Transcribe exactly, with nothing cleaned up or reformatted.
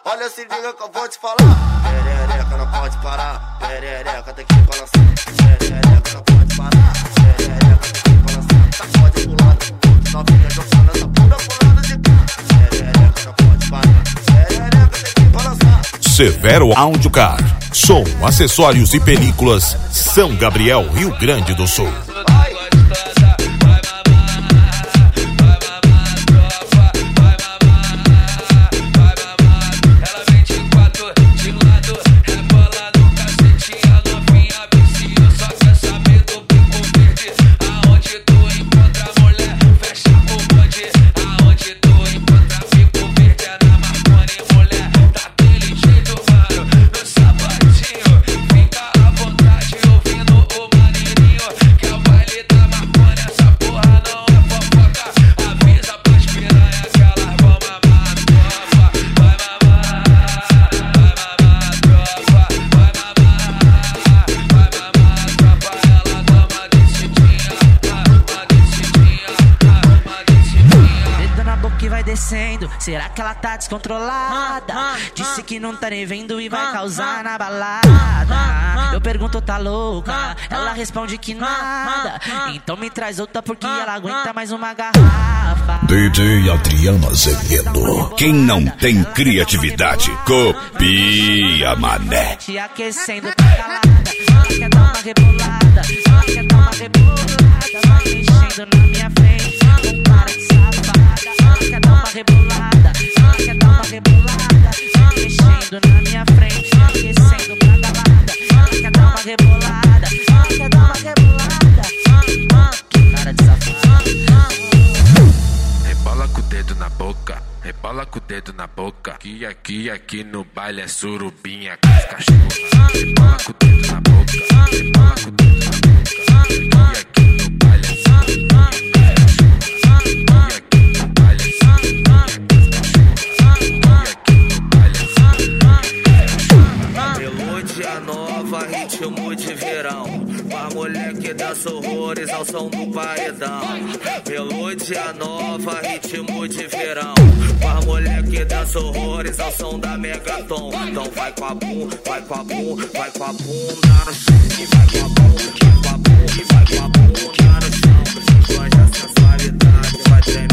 Olha, se liga que eu vou te falar. Perereca não pode parar, perereca tem que balançar. Perereca não pode parar, perereca tem que balançar. Tá pode pular, novinha jogando essa bunda pulando de cá. Perereca não pode parar, perereca tem que balançar. Severo Audiocar, som, acessórios e películas, São Gabriel, Rio Grande do Sul. Descendo, será que ela tá descontrolada? Disse que não tá nem vendo e vai causar na balada. Eu pergunto, tá louca? Ela responde que nada. Então me traz outra porque ela aguenta mais uma garrafa. D J Adriano Azevedo. Quem não tem criatividade, copia, mané. Te aquecendo pra calada. Ela quer dar uma rebolada. Ela quer dar uma rebolada. Vai mexendo na minha frente. Não para de safada. Ela quer dar uma rebolada. Ela quer dar uma rebolada. Vai mexendo na minha frente. Aquecendo pra calada. Ela quer dar uma rebolada. Ela quer dar uma rebolada. Que cara de safada. Rebola com o dedo na boca, rebola com o dedo na boca. Que aqui, aqui no baile é surubinha com as cachorras. Rebola com o dedo na boca, rebola com o dedo na boca. Que aqui no baile é surubinha com as cachorras. Que aqui no baile é surubinha com as cachorras. Que aqui no baile é surubinha com as cachorras. Melodia nova, ritmo de verão. Pra mulher que dança horrores ao som do paredão. Melodia nova, ritmo de verão. Pra mulher que dança horrores ao som da Megaton. Então vai com a bum, vai com a bum, vai com a bunda no chão. E vai com a bum, vai com a bum, e vai com a bunda no chão. Hoje a sensualidade vai tremer.